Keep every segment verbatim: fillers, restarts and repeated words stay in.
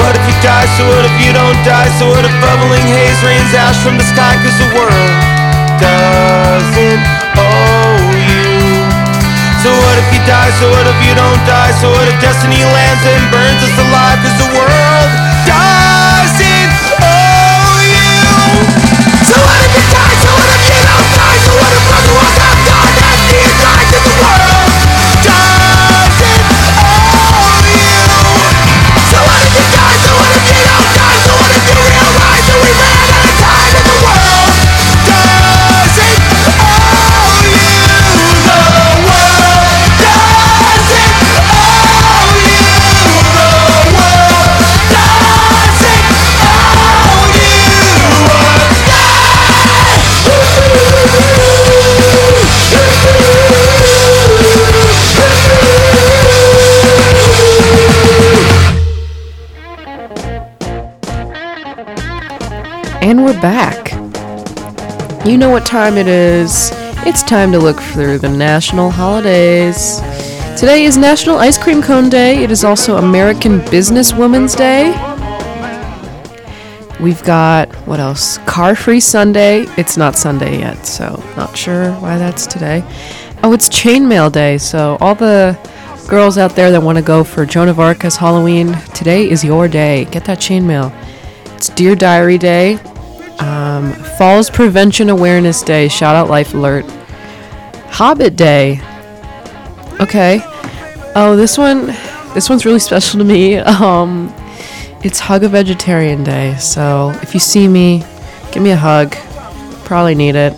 what if you die? So what if you don't die? So what if bubbling haze rains ash from the sky? Cause the world doesn't owe you. So what if you die? So what if you don't die? So what if destiny lands and burns us alive? Cause the world doesn't owe you. So what if you die? So what if you don't die? So what if everyone's out gone? That's the inside to the world doesn't owe you. So what if you die? So what if you don't die? So what if you realize that we ran out of time and the world doesn't owe you? The world doesn't owe you. The world doesn't owe And we're back. You know what time it is. It's time to look through the national holidays. Today is National Ice Cream Cone Day. It is also American Businesswoman's Day. We've got, what else? Car Free Sunday. It's not Sunday yet, so not sure why that's today. Oh, it's Chainmail Day, so all the girls out there that want to go for Joan of Arc as Halloween, today is your day. Get that chainmail. It's Dear Diary Day. Um, Falls Prevention Awareness Day. Shout out Life Alert. Hobbit Day. Okay. Oh, this one, this one's really special to me. Um, it's Hug a Vegetarian Day. So if you see me, give me a hug. Probably need it.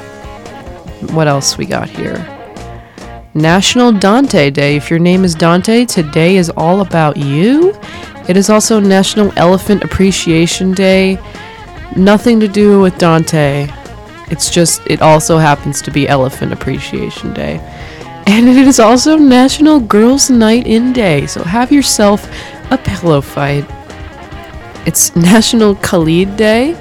What else we got here? National Dante Day. If your name is Dante, today is all about you. It is also National Elephant Appreciation Day. Nothing to do with Dante. It's just, it also happens to be Elephant Appreciation Day. And it is also National Girls Night In Day. So have yourself a pillow fight. It's National Khalid Day.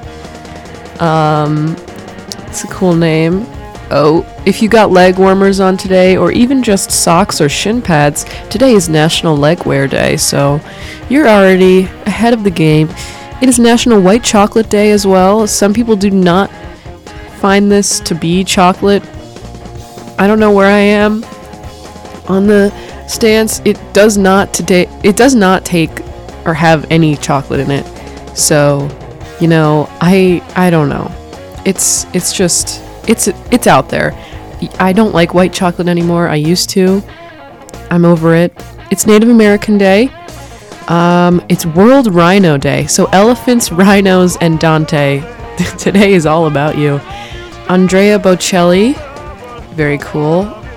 Um, it's a cool name. Oh, if you got leg warmers on today, or even just socks or shin pads, today is National Leg Wear Day, so you're already ahead of the game. It is National White Chocolate Day as well. Some people do not find this to be chocolate. I don't know where I am on the stance. It does not today. It does not take or have any chocolate in it. So, you know, I I don't know. It's it's just it's it's out there. I don't like white chocolate anymore. I used to. I'm over it. It's Native American Day. Um, it's World Rhino Day. So elephants, rhinos, and Dante. Today is all about you. Andrea Bocelli. Very cool.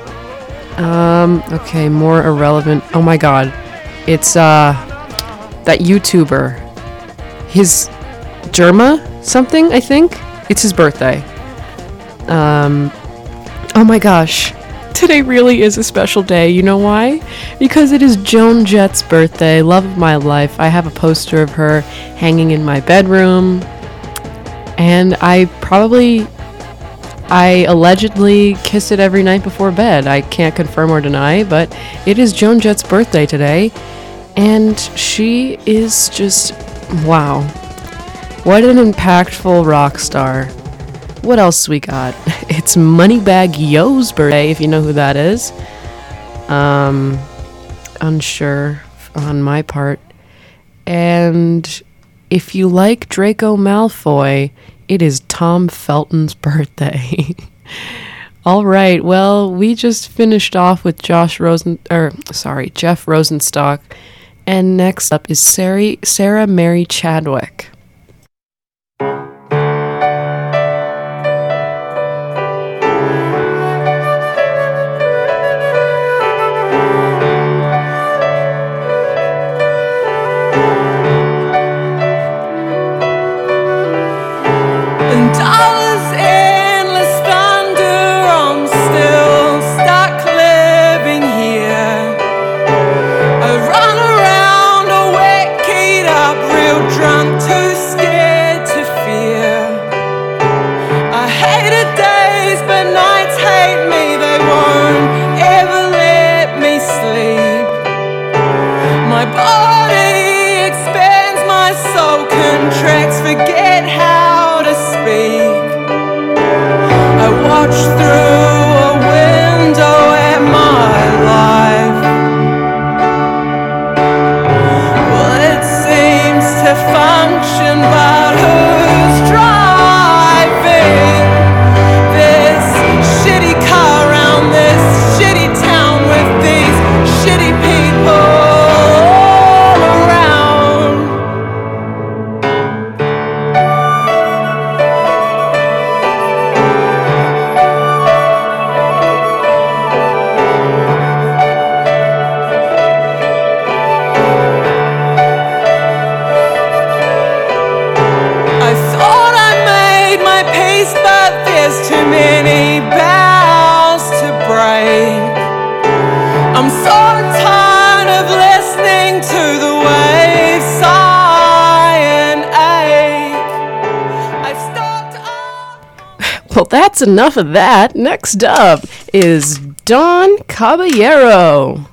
Um, okay, more irrelevant. Oh my god. It's uh that YouTuber. His Germa something, I think. It's his birthday. Um oh my gosh. Today really is a special day. You know why? Because it is Joan Jett's birthday, love of my life. I have a poster of her hanging in my bedroom. And I probably, I allegedly kiss it every night before bed. I can't confirm or deny, but it is Joan Jett's birthday today. And she is just, wow. What an impactful rock star. What else we got? It's Moneybagg Yo's birthday, if you know who that is. Um, unsure on my part. And if you like Draco Malfoy, it is Tom Felton's birthday. All right, well, we just finished off with Josh Rosen, or sorry, Jeff Rosenstock, and next up is Sarah, Sarah Mary Chadwick. Drunk to watch through a window at my life. Well, it seems to function, but who's driving this shitty car around this shitty town with these shitty people all around? I thought I made my peace, but there's too many bells to break. I'm so tired of listening to the waves sigh and ache. I've stopped up. Well, that's enough of that. Next up is Don Caballero.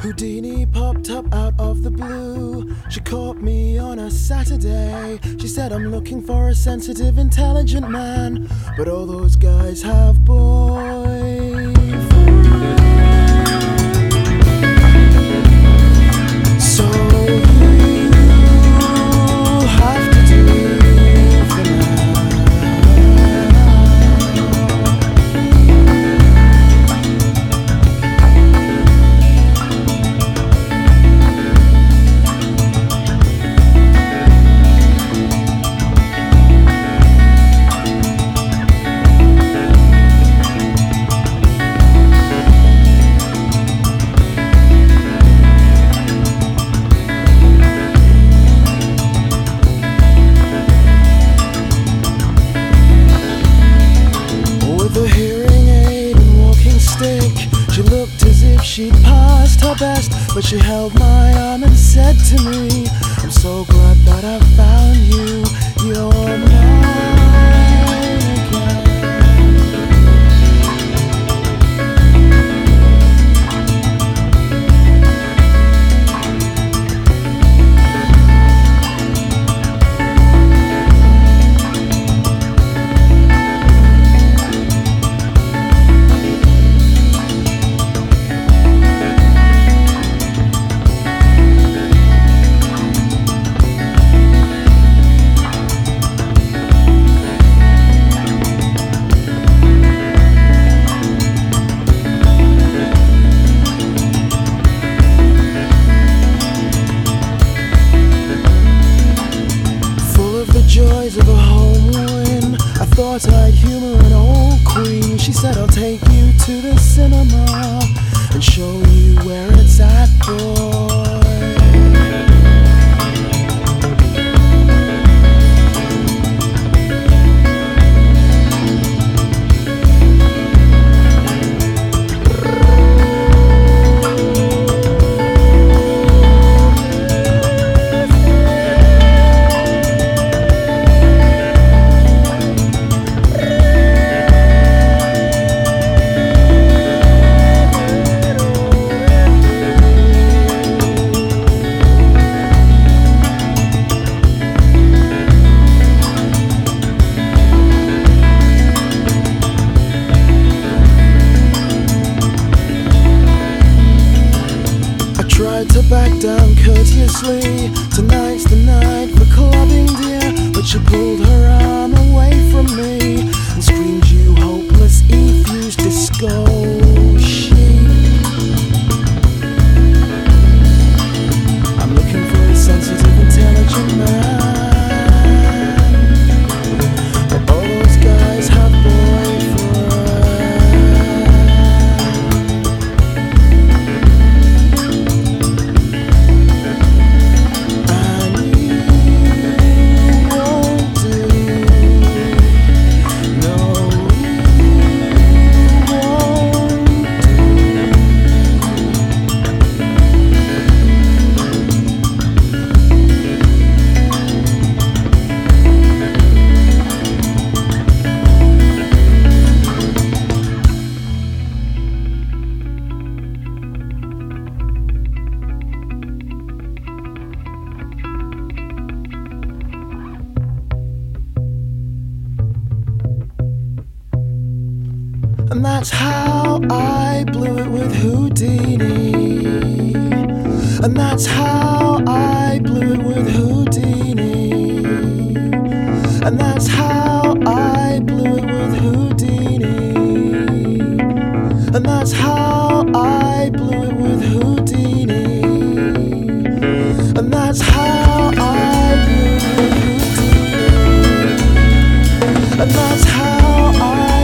Houdini popped up out of the blue. She caught me on a Saturday. She said I'm looking for a sensitive, intelligent man, but all those guys have boyfriends. So you have to do for now. She passed her best, but she held my arm and said to me, I'm so glad that I found you, you're mine again. Of a home win, I thought I'd humor an old queen. She said I'll take you to the cinema and show you where it's at, boy. To back down courteously. Tonight's the night for clubbing, dear. But she pulled her arm away from me and screamed, you hopeless, effused disco sheep. I'm looking for a sensitive, intelligent man, but all those guys have boyfriends. And that's how I blew it with Houdini. And that's how I blew it with Houdini. And that's how I blew it with Houdini. And that's how I blew it with Houdini. And that's how I blew it with Houdini. And that's how I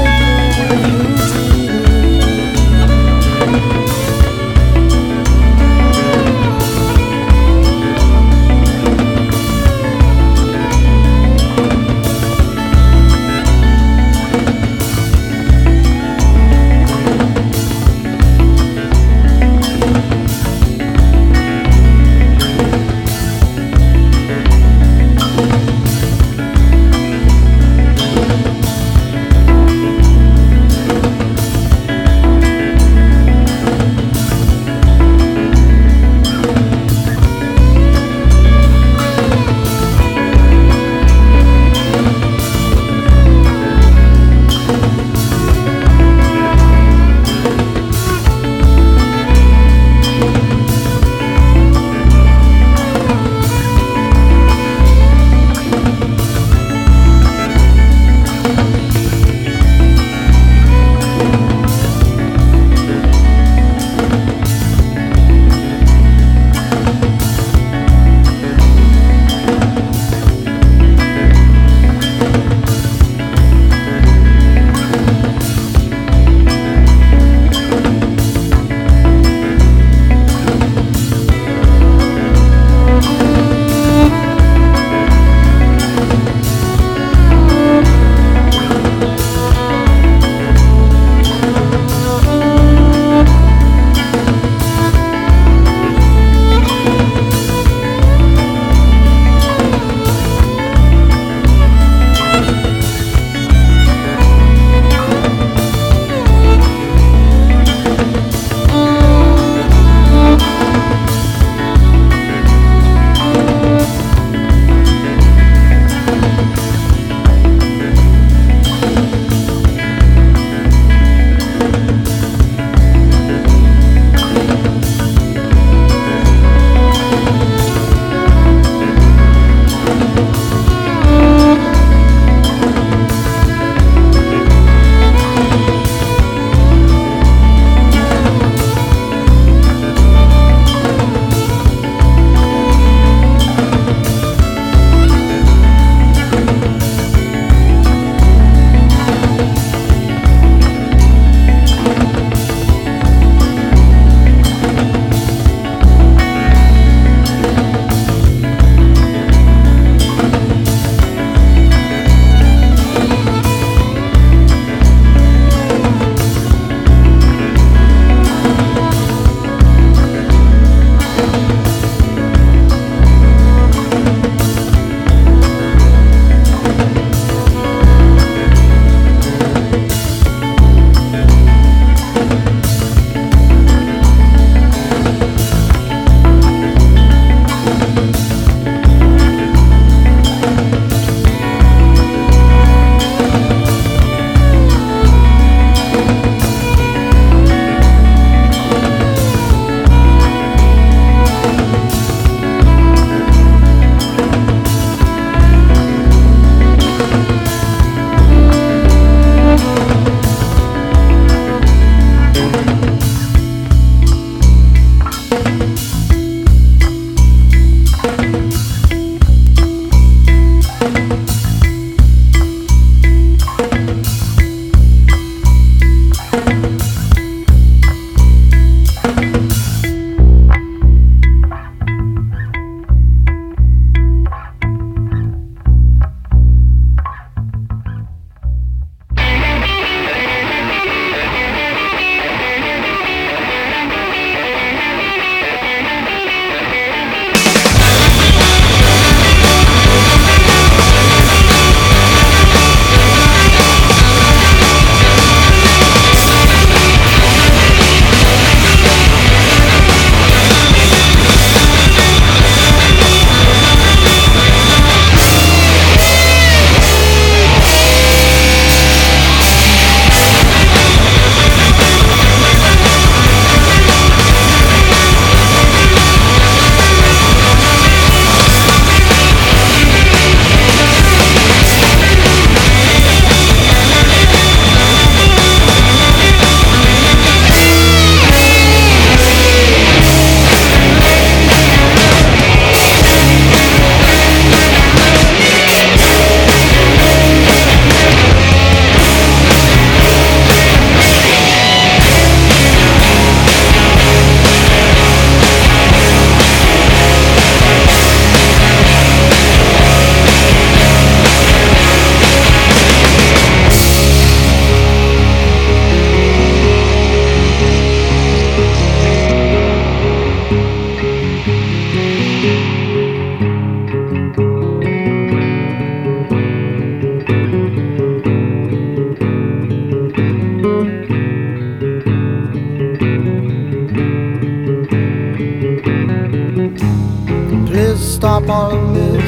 Stop all of this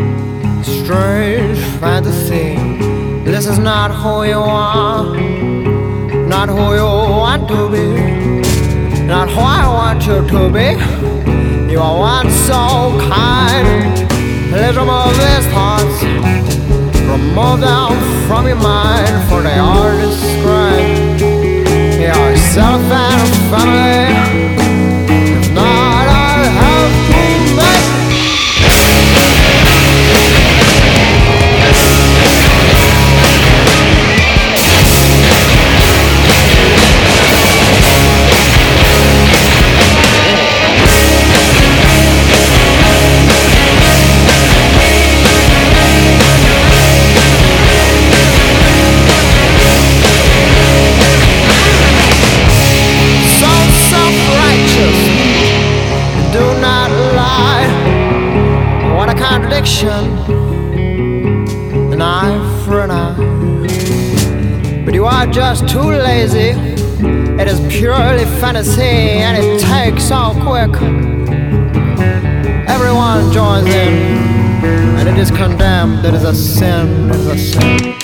strange fantasy. This is not who you are, not who you want to be, not who I want you to be. You are once so kind. Let's remove these thoughts, remove them from your mind, for they are described. Yourself and family. If not, I'll have to make. An eye for an eye, but you are just too lazy. It is purely fantasy, and it takes so quick. Everyone joins in, and it is condemned. It is a sin. It is a sin.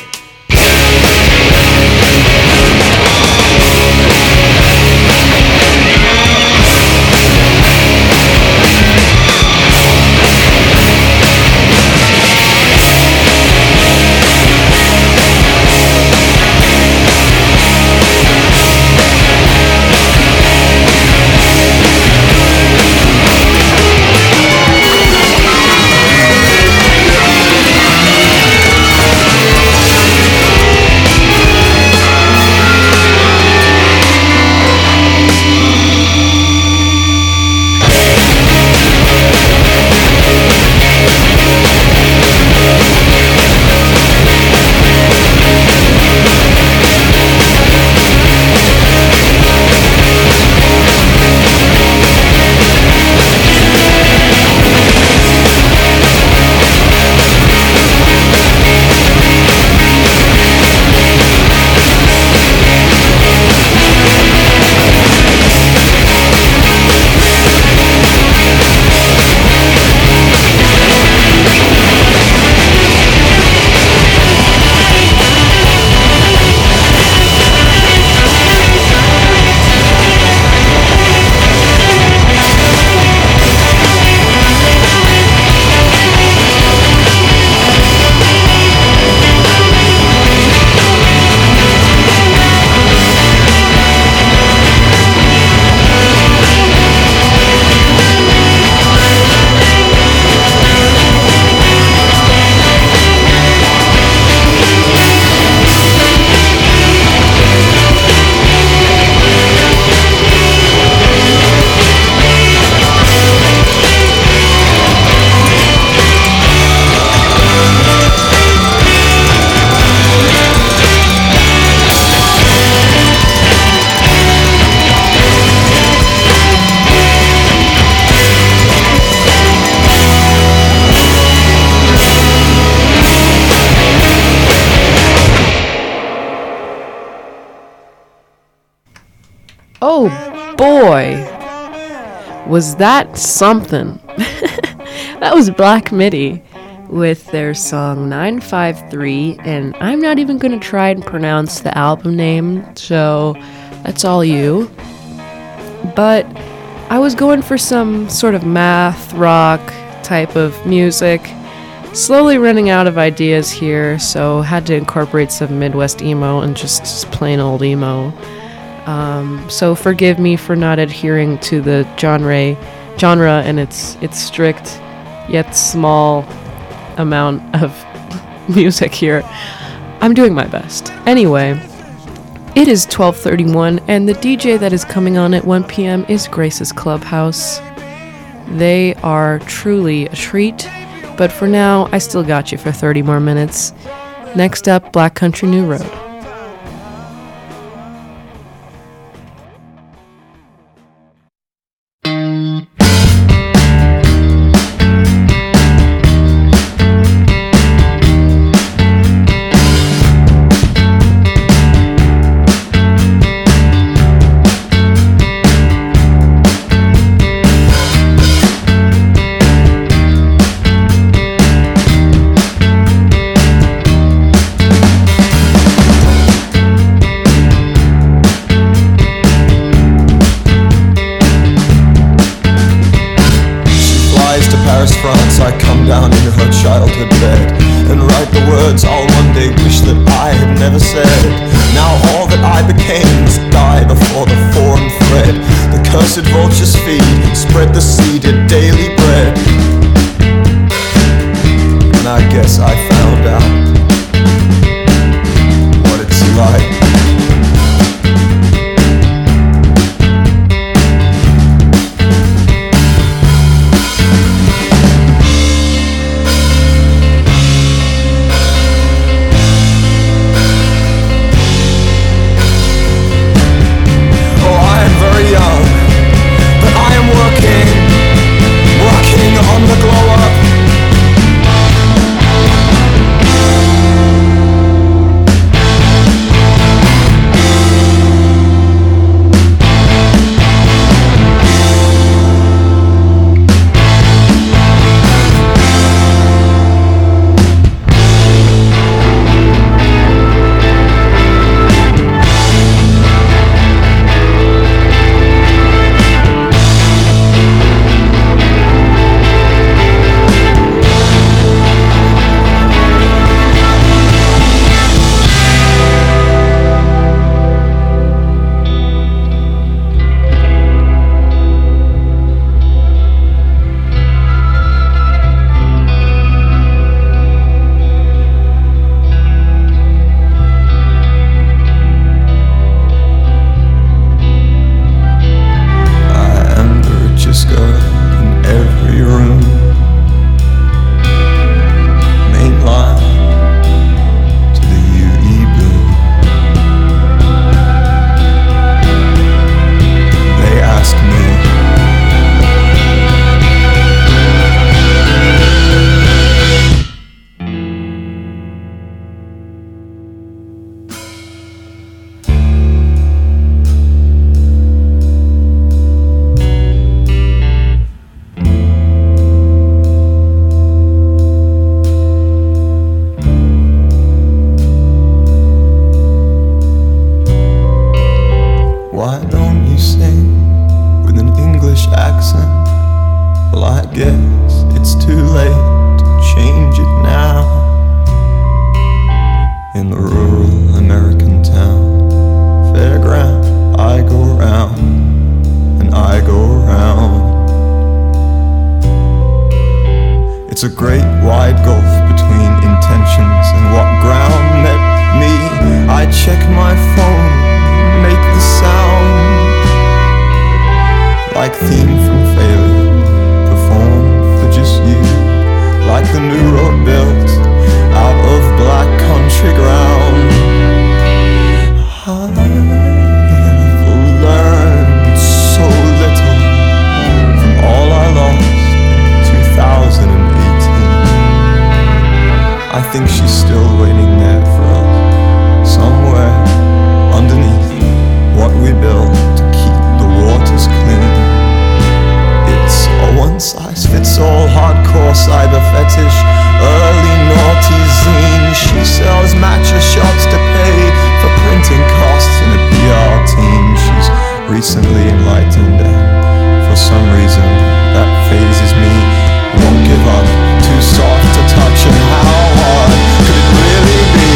boy, was that something. That was Black Midi with their song nine five three, and I'm not even going to try and pronounce the album name, so that's all you. But I was going for some sort of math rock type of music. Slowly running out of ideas here, so had to incorporate some Midwest emo and just, just plain old emo. Um, so forgive me for not adhering to the genre, genre and its its strict yet small amount of music here. I'm doing my best. Anyway, it is twelve thirty-one, and the D J that is coming on at one p.m. is Grace's Clubhouse. They are truly a treat. But for now, I still got you for thirty more minutes. Next up, Black Country New Road. Vultures feed, spread the seed of daily bread. And I guess I found out what it's like. It's a great wide gulf between intentions and what ground met me. I check my phone, make the sound like theme from failure, performed for just you, like the new road built out of black country ground. I've learned so little from all I lost in two thousand eighteen. I think she's still waiting there for us, somewhere underneath what we built to keep the waters clean. recently enlightened, and for some reason that phases me. Won't give up, too soft to touch, and how hard could it really be?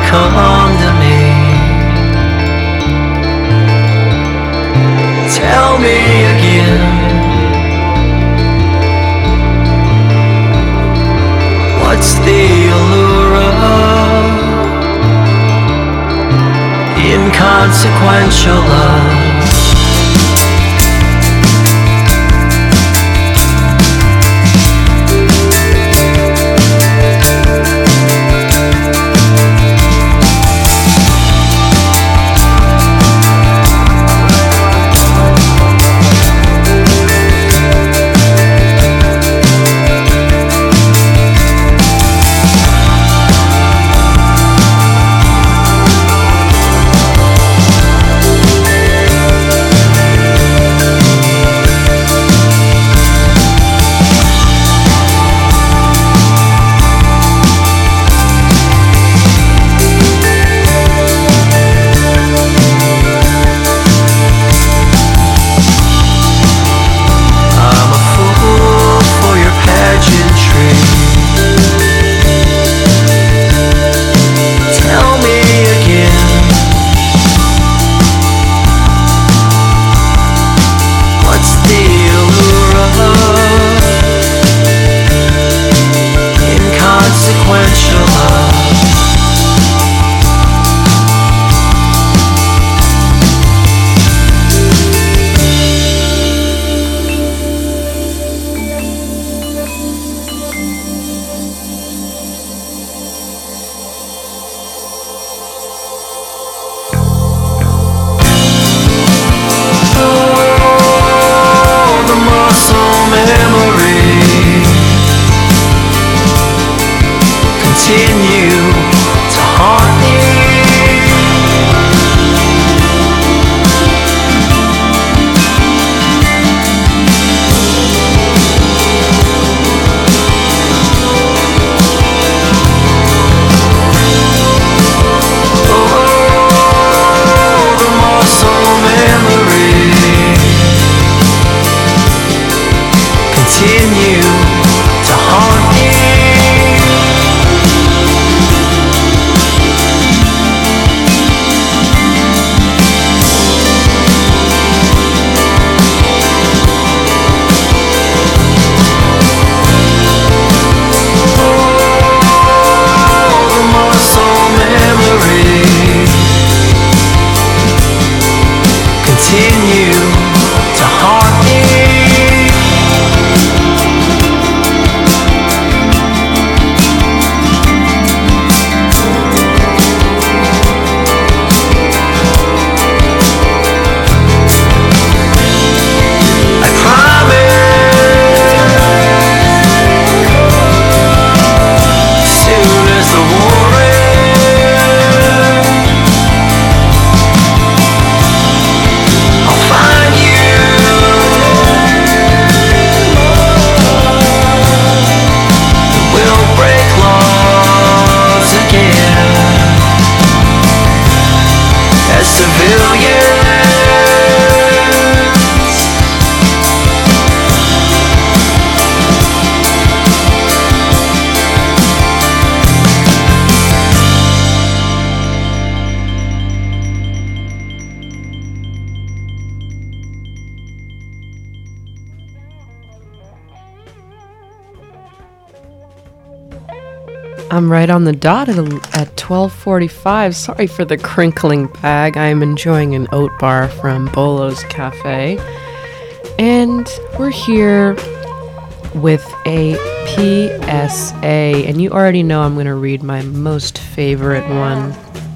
come to me. Tell me again, what's the allure of inconsequential love? I'm right on the dot at, at twelve forty-five. Sorry for the crinkling bag. I'm enjoying an oat bar from Bolo's Cafe. And we're here with a P S A. And you already know I'm going to read my most favorite one.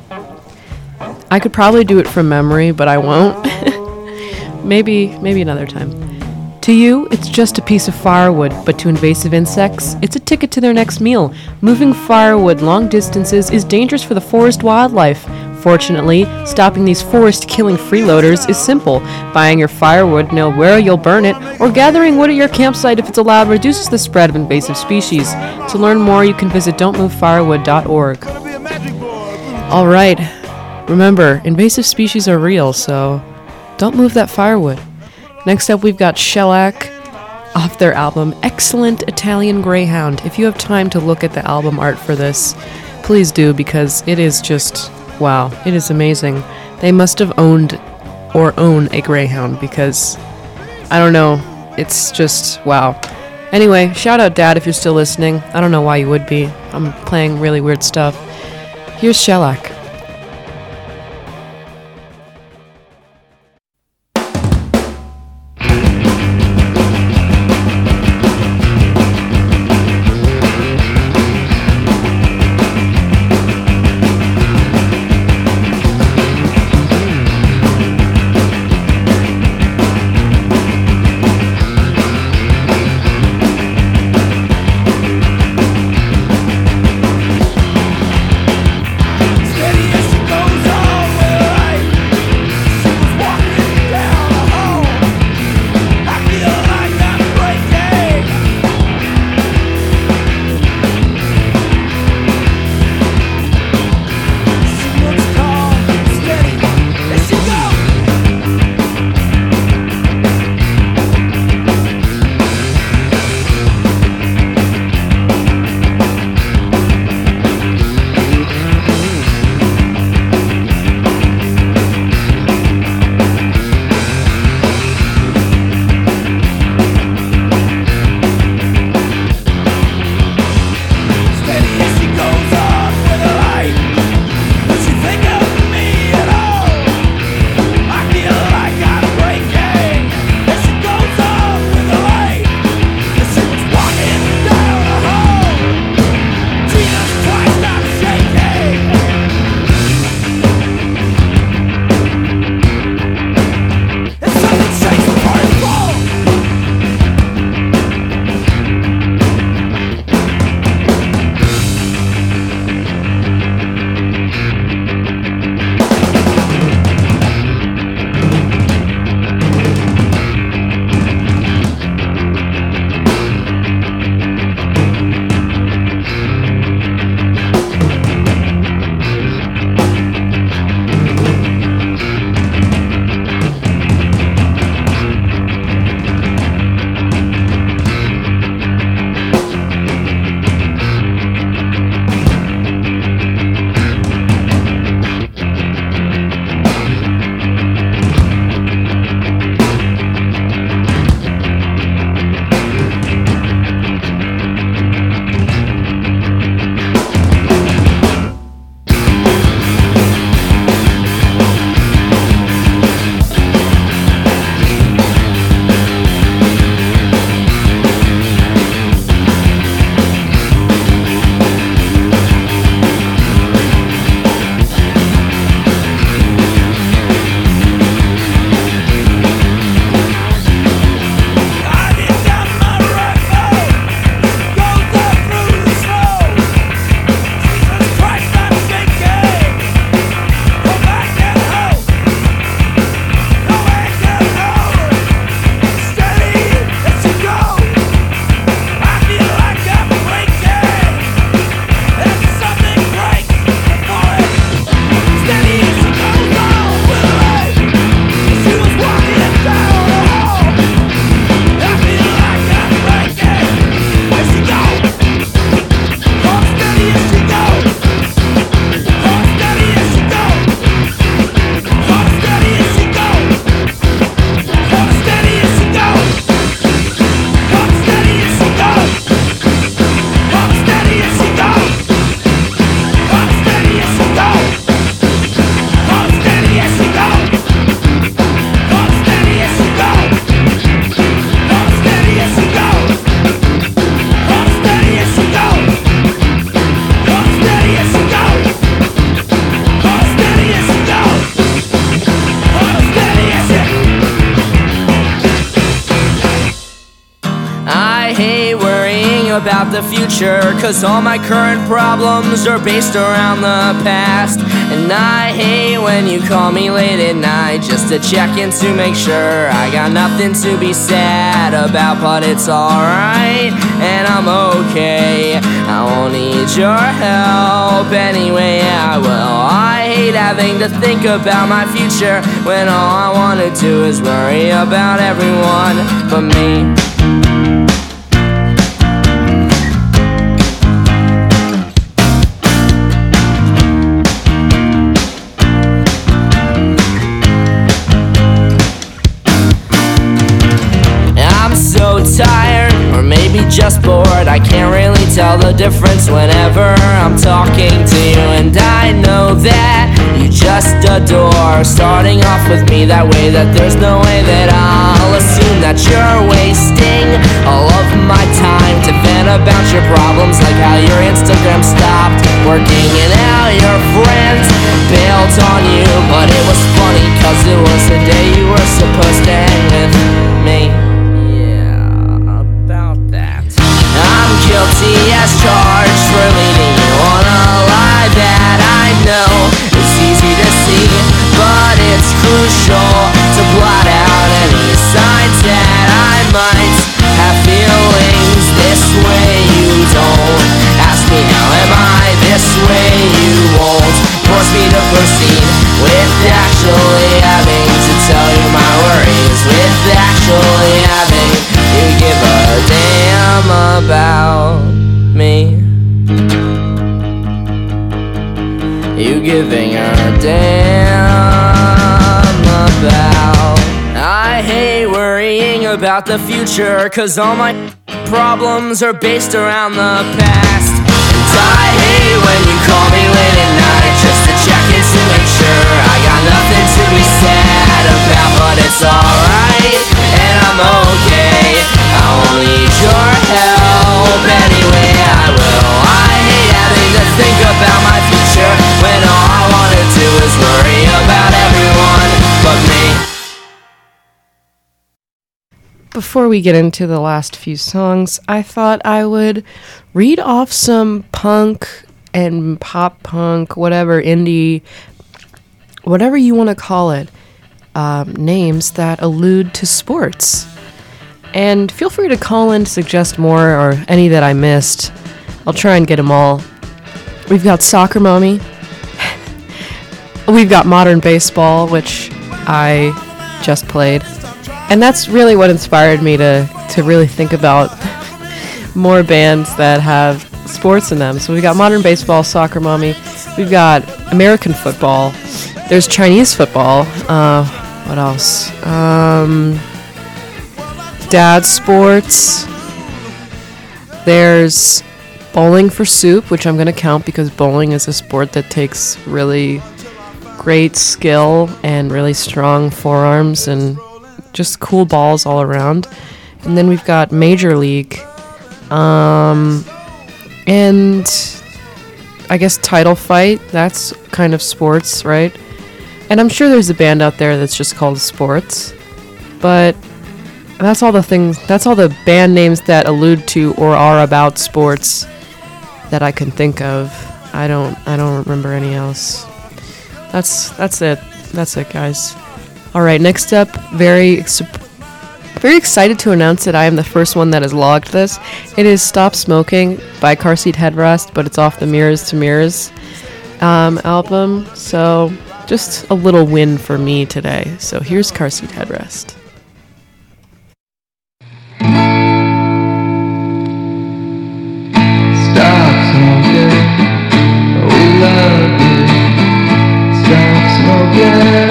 I could probably do it from memory, but I won't. maybe, maybe another time. To you, it's just a piece of firewood, but to invasive insects, it's a ticket to their next meal. Moving firewood long distances is dangerous for the forest wildlife. Fortunately, stopping these forest-killing freeloaders is simple. Buying your firewood, know where you'll burn it, or gathering wood at your campsite if it's allowed reduces the spread of invasive species. To learn more, you can visit don't move firewood dot org. All right. Remember, invasive species are real, so don't move that firewood. Next up, we've got Shellac off their album Excellent Italian Greyhound. If you have time to look at the album art for this, please do, because it is just, wow, it is amazing. They must have owned or own a Greyhound, because, I don't know, it's just, wow. Anyway, shout out Dad if you're still listening. I don't know why you would be. I'm playing really weird stuff. Here's Shellac. about the future, cause all my current problems are based around the past. And I hate when you call me late at night just to check in to make sure I got nothing to be sad about, but it's alright and I'm okay. I won't need your help anyway, I will. I hate having to think about my future when all I wanna do is worry about everyone but me. just bored. I can't really tell the difference whenever I'm talking to you. And I know that you just adore starting off with me that way, that there's no way that I'll assume that you're wasting all of my time to vent about your problems, like how your Instagram stopped working and how your friends bailed on you. But it was funny cause it was the day you were supposed to hang with me. Yeah, about that. I'm guilty as charged for leading you on a lie that I know it's easy to see, but it's crucial to blot out any signs that I might have feelings this way. You don't ask me how am I this way, you won't force me to proceed with actually having to tell you my worries, with actually having you give a damn about me. You giving a damn about. I hate worrying about the future, cause all my problems are based around the past. And I hate when you call me late at night just to check in to make sure I got nothing to be sad about. But it's alright, and I'm okay. I won't need your help anyway, I will. I hate having to think about my future when all I wanna do is worry about everyone but me. Before we get into the last few songs, I thought I would read off some punk and pop punk, whatever, indie, whatever you want to call it, um, names that allude to sports. And feel free to call in to suggest more or any that I missed. I'll try and get them all. We've got Soccer Mommy. We've got Modern Baseball, which I just played. And that's really what inspired me to, to really think about more bands that have sports in them. So we've got Modern Baseball, Soccer Mommy. We've got American football. There's Chinese football. Uh, what else? Um, Dad Sports. There's Bowling for Soup, which I'm going to count because bowling is a sport that takes really great skill and really strong forearms and just cool balls all around. And then we've got Major League, um, and I guess Title Fight. That's kind of sports, right? And I'm sure there's a band out there that's just called Sports, but that's all the things. That's all the band names that allude to or are about sports that I can think of. I don't. I don't remember any else. That's that's it. That's it, guys. All right, next up, very very excited to announce that I am the first one that has logged this. It is Stop Smoking by Car Seat Headrest, but it's off the Mirrors to Mirrors um, album. So just a little win for me today. So here's Car Seat Headrest. Stop smoking, we love you. Stop smoking.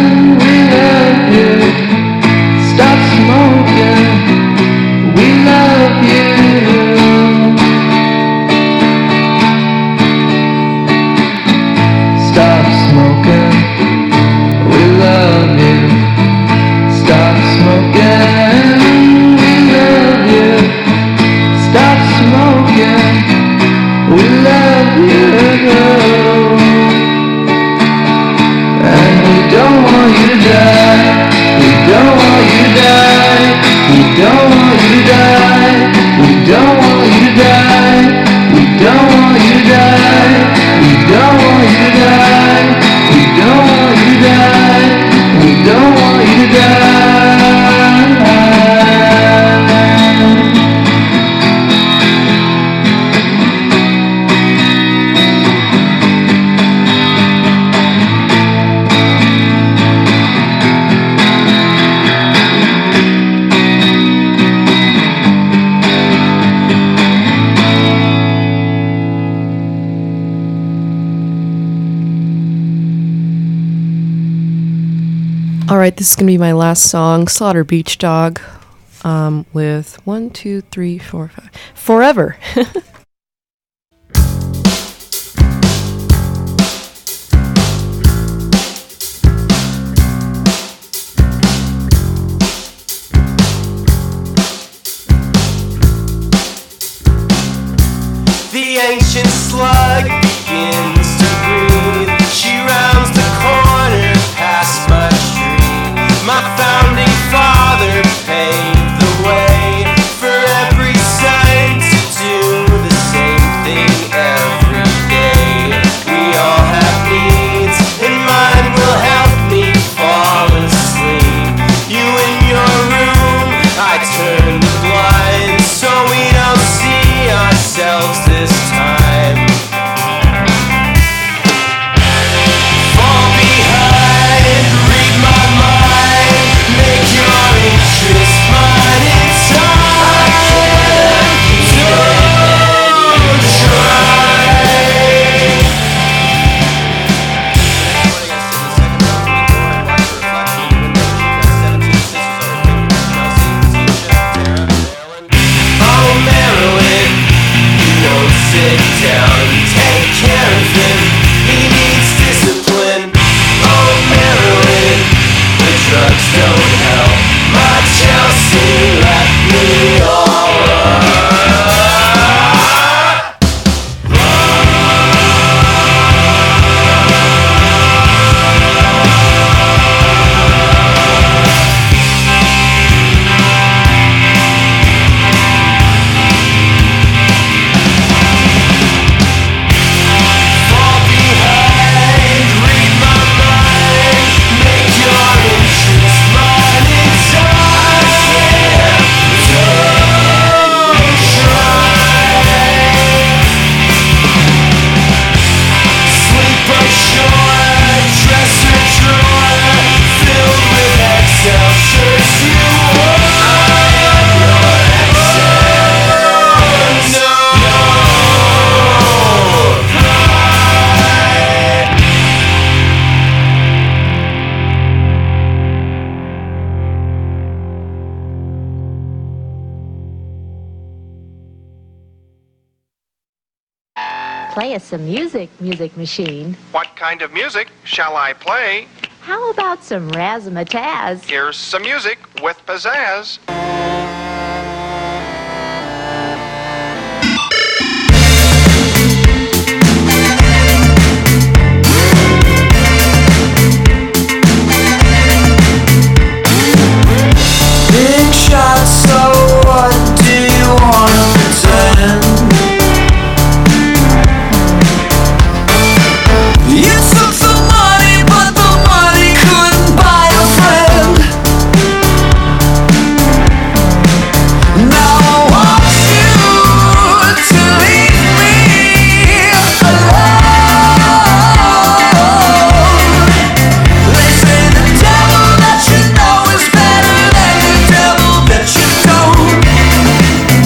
Stop smoking, we love you. Stop smoking, we love you. Stop smoking, we love you. Stop smoking, we love you. And we don't want you to die. We don't want you to die. We don't want you to die. We don't want you to die. We don't want you to die. We don't want you to die. We don't want you to die. We don't want you to die. Alright, this is going to be my last song, Slaughter Beach Dog. um, with one, two, three, four, five. Forever. The ancient slug begins to breathe. She rounds the corner past my street. My founding father paved the way for every son to do the same thing every day. We all have needs, and mine will help me fall asleep. You in your room, I turn the blinds so we don't see ourselves this time. Fall behind, read my mind, make your interest mine in time. Don't try. Oh, Marilyn, don't sit down, take care of him, he needs discipline. Oh, Marilyn, the drugs don't help, my Chelsea left me all alone. Fall behind, read my mind, make your interest mine in time. Don't try. Sleep ashore, dresser drawer filled with Excel shirts you wore. I am your Excel. No. Play us some music, Music Machine. What kind of music shall I play? How about some razzmatazz? Here's some music with pizzazz.